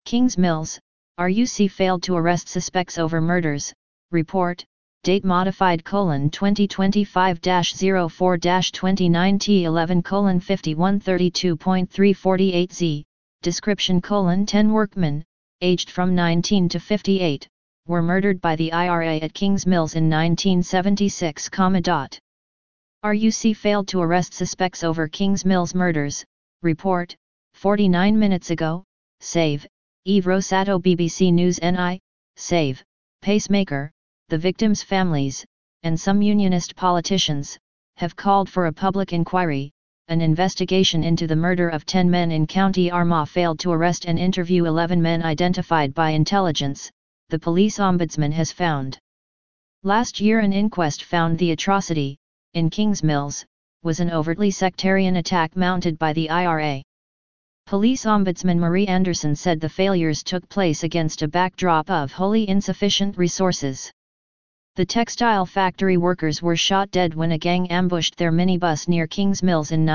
Kings Mills, RUC failed to arrest suspects over murders, report, date modified: 2025-04-29T11:5132.348Z, description: 10 workmen, aged from 19 to 58, were murdered by the IRA at Kings Mills in 1976, RUC failed to arrest suspects over Kings Mills murders, report, 49 minutes ago, save, Eve Rosato, BBC News NI, save, Pacemaker. The victims' families, and some unionist politicians, have called for a public inquiry. An investigation into the murder of 10 men in County Armagh failed to arrest and interview 11 men identified by intelligence, the police ombudsman has found. Last year an inquest found the atrocity, in Kings Mills, was an overtly sectarian attack mounted by the IRA. Police Ombudsman Marie Anderson said the failures took place against a backdrop of wholly insufficient resources. The textile factory workers were shot dead when a gang ambushed their minibus near Kings Mills in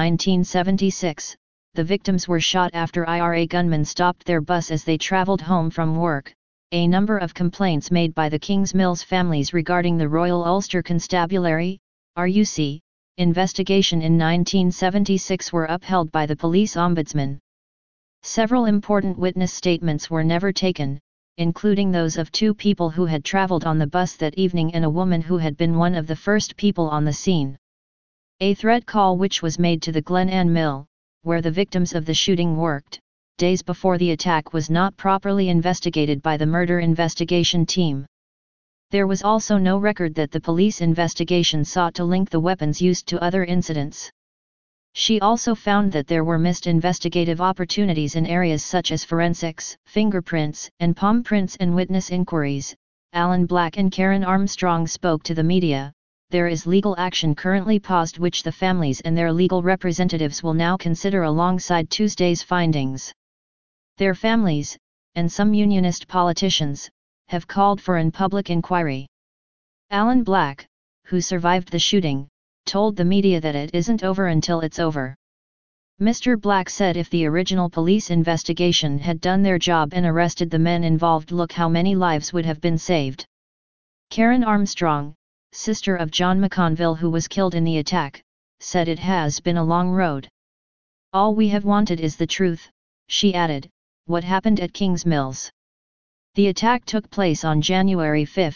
1976. The victims were shot after IRA gunmen stopped their bus as they traveled home from work. A number of complaints made by the Kings Mills families regarding the Royal Ulster Constabulary (RUC) investigation in 1976 were upheld by the police ombudsman. Several important witness statements were never taken, including those of 2 people who had travelled on the bus that evening and a woman who had been one of the first people on the scene. A threat call which was made to the Glen Ann Mill, where the victims of the shooting worked, days before the attack was not properly investigated by the murder investigation team. There was also no record that the police investigation sought to link the weapons used to other incidents. She also found that there were missed investigative opportunities in areas such as forensics, fingerprints, and palm prints and witness inquiries. Alan Black and Karen Armstrong spoke to the media. There is legal action currently paused which the families and their legal representatives will now consider alongside Tuesday's findings. Their families, and some unionist politicians, have called for an public inquiry. Alan Black, who survived the shooting, told the media that it isn't over until it's over. Mr. Black said if the original police investigation had done their job and arrested the men involved, look how many lives would have been saved. Karen Armstrong, sister of John McConville who was killed in the attack, said it has been a long road. All we have wanted is the truth, she added. What happened at Kings Mills? The attack took place on January 5,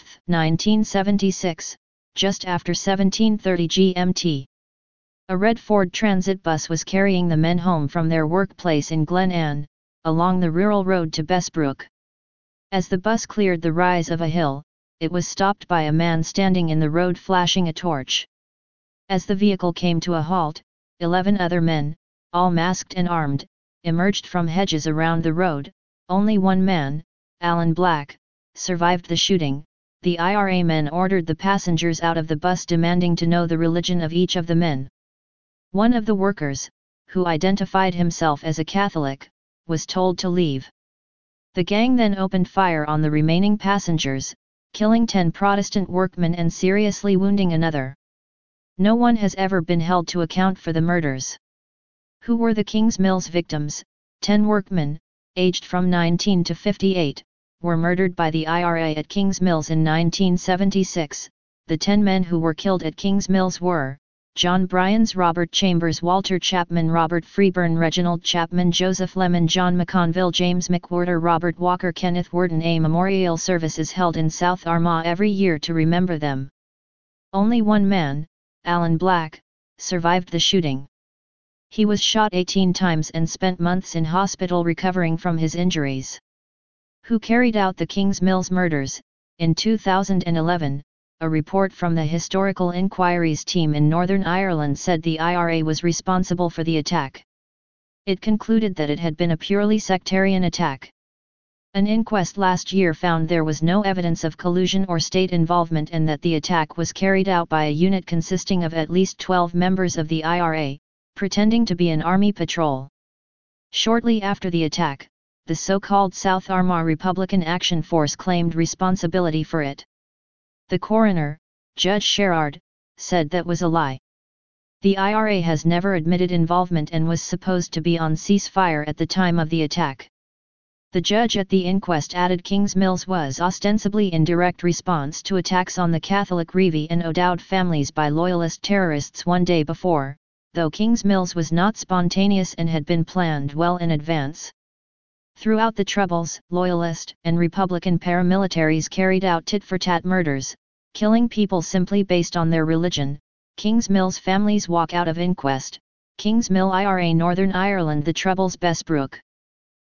1976, just after 17:30 GMT. A red Ford Transit bus was carrying the men home from their workplace in Glen Ann, along the rural road to Bessbrook. As the bus cleared the rise of a hill, it was stopped by a man standing in the road flashing a torch. As the vehicle came to a halt, 11 other men, all masked and armed, emerged from hedges around the road. Only one man, Alan Black, survived the shooting. The IRA men ordered the passengers out of the bus demanding to know the religion of each of the men. One of the workers, who identified himself as a Catholic, was told to leave. The gang then opened fire on the remaining passengers, killing 10 Protestant workmen and seriously wounding another. No one has ever been held to account for the murders. Who were the Kings Mills victims? 10 workmen, aged from 19 to 58, were murdered by the IRA at Kings Mills in 1976. The 10 men who were killed at Kings Mills were John Bryans, Robert Chambers, Walter Chapman, Robert Freeburn, Reginald Chapman, Joseph Lemon, John McConville, James McWhorter, Robert Walker, Kenneth Worden. A memorial service is held in South Armagh every year to remember them. Only one man, Alan Black, survived the shooting. He was shot 18 times and spent months in hospital recovering from his injuries. Who carried out the Kings Mills murders? In 2011, a report from the Historical Inquiries team in Northern Ireland said the IRA was responsible for the attack. It concluded that it had been a purely sectarian attack. An inquest last year found there was no evidence of collusion or state involvement and that the attack was carried out by a unit consisting of at least 12 members of the IRA, pretending to be an army patrol. Shortly after the attack, the so-called South Armagh Republican Action Force claimed responsibility for it. The coroner, Judge Sherrard, said that was a lie. The IRA has never admitted involvement and was supposed to be on ceasefire at the time of the attack. The judge at the inquest added Kingsmills was ostensibly in direct response to attacks on the Catholic Reevey and O'Dowd families by Loyalist terrorists one day before, though Kingsmills was not spontaneous and had been planned well in advance. Throughout the Troubles, Loyalist and Republican paramilitaries carried out tit-for-tat murders, killing people simply based on their religion. Kingsmills families walk out of inquest. Kingsmill IRA Northern Ireland. The Troubles Bessbrook.